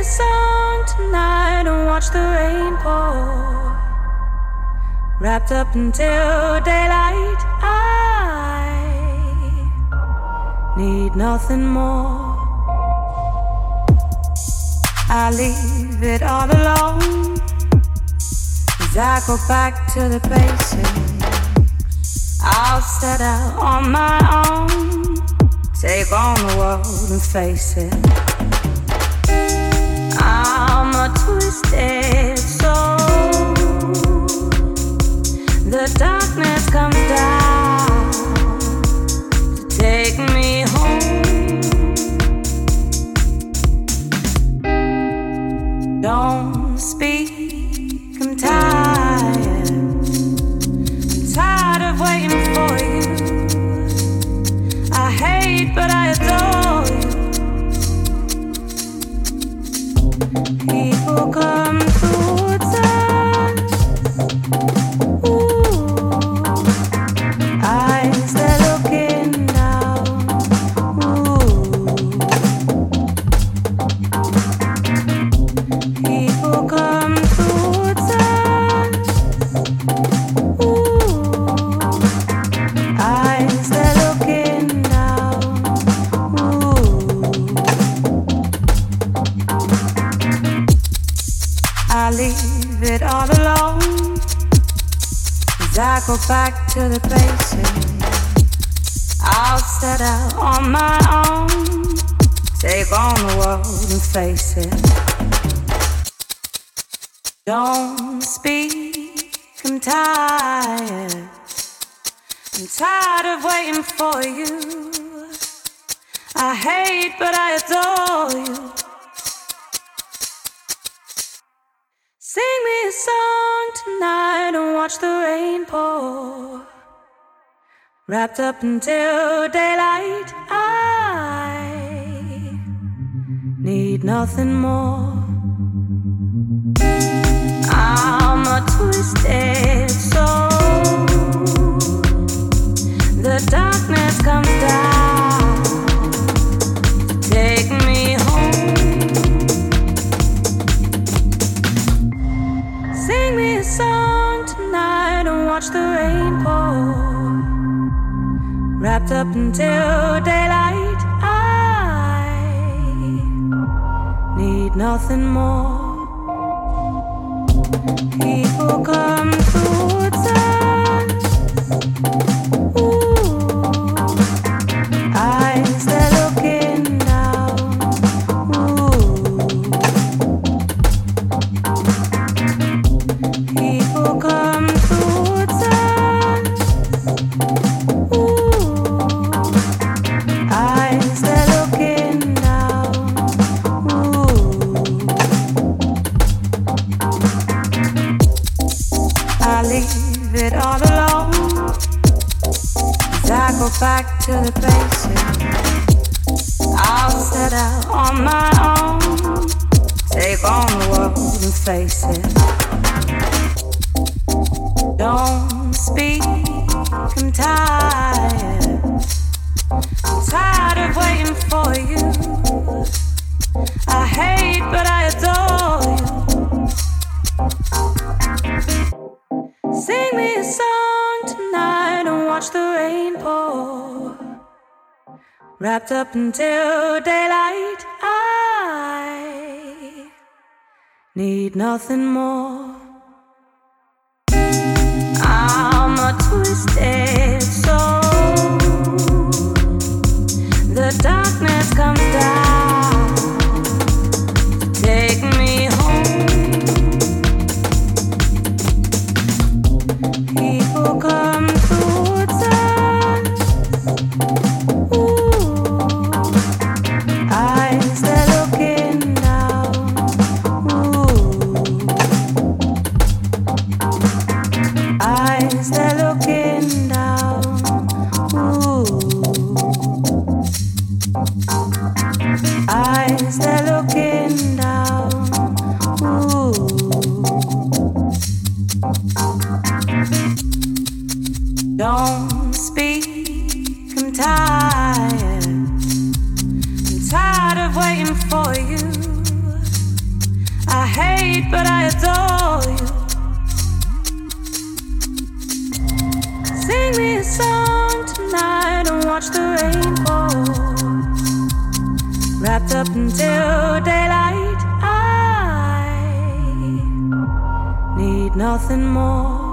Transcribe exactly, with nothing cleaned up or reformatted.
song tonight and watch the rain pour. Wrapped up until daylight, I need nothing more. I leave it all alone as I go back to the basics. I'll set out on my own, take on the world and face it. I'm a twisted soul. The darkness comes down to take me home. Don't speak, I'm tired. I'm tired of waiting for you. I hate, but I adore you. People come towards us. Ooh, eyes they're looking down. Ooh, people come towards us. Ooh, eyes they're looking down. Ooh, I leave it all alone as I go back to the basics. I'll set out on my own, take on the world and face it. Don't speak, I'm tired. I'm tired of waiting for you. I hate, but I adore you. Sing me a song tonight and watch the rain pour. Wrapped up until daylight, I need nothing more. I'm a twisted soul. The darkness comes down to take me home. Sing me a song tonight and watch the rain pour. Wrapped up until daylight, I need nothing more. People come towards us. Ooh, eyes they're looking down. Ooh, people come towards us. Ooh, eyes they're looking down. Ooh, I leave it all alone as I go back to the basics. I'll set out on my own, take on the world and face it. Don't speak, I'm tired. I'm tired of waiting for you. I hate, but I adore you. Sing me a song tonight and watch the rain pour. Wrapped up until daylight, I need nothing more. I'm a twisted soul. The darkness comes down to take me home. People come towards us. Ooh, eyes they're looking down. Ooh, eyes they're looking down. Ooh, eyes they're looking down. Ooh, don't speak, I'm tired. I'm tired of waiting for you. watch the rainbow, wrapped up until daylight. I need nothing more.